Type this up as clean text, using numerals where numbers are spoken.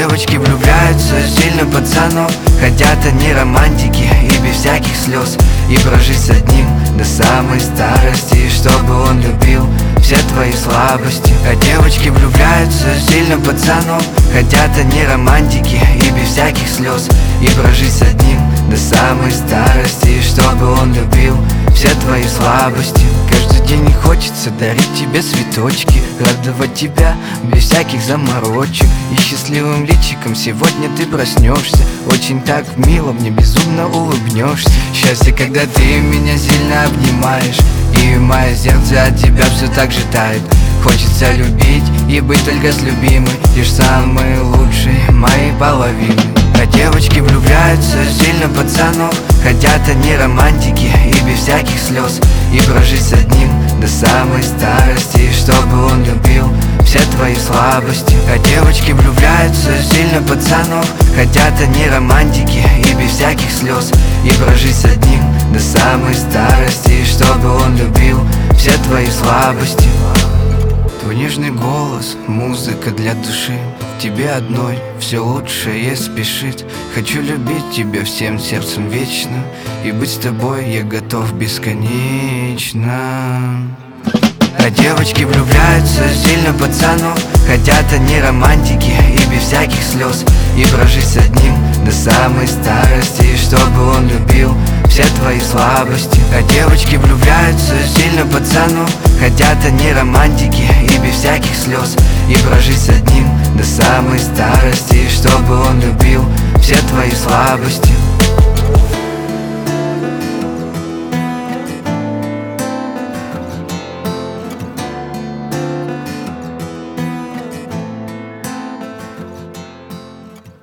девочки влюбляются сильно в пацанов, хотят они романтики и без всяких слез, и прожить с одним до самой старости, и чтобы он любил все твои слабости. А девочки влюбляются сильно в пацанов, хотят они романтики и без всяких слез, и прожить с одним до самой старости, и чтобы он любил все твои слабости. Каждый день не хочется дарить тебе цветочки, радовать тебя без всяких заморочек, и счастливым личиком сегодня ты проснешься. Очень так мило, мне безумно улыбнешься. Счастье, когда ты меня сильно обнимаешь, и мое сердце от тебя все так же тает. Хочется любить и быть только с любимой, лишь самой лучшей моей половиной. А девочки влюбляются сильно в пацанов, хотят они романтики и без всяких слез, и прожить с одним до самой старости, и чтобы он любил все твои слабости. А девочки влюбляются сильно в пацанов, хотят они романтики и без всяких слез, и прожить с одним до самой старости, и чтобы он любил все твои слабости. Твой нежный голос, музыка для души, в тебе одной все лучшее спешит. Хочу любить тебя всем сердцем вечно, и быть с тобой я готов бесконечно. А девочки влюбляются сильно в пацанов, хотят они романтики и без всяких слез, и прожить с одним до самой старости, и чтобы он любил все твои слабости. А девочки влюбляются сильно в пацанов, хотят они романтики и без всяких слез, и прожить с одним до самой старости, и чтобы он любил все твои слабости.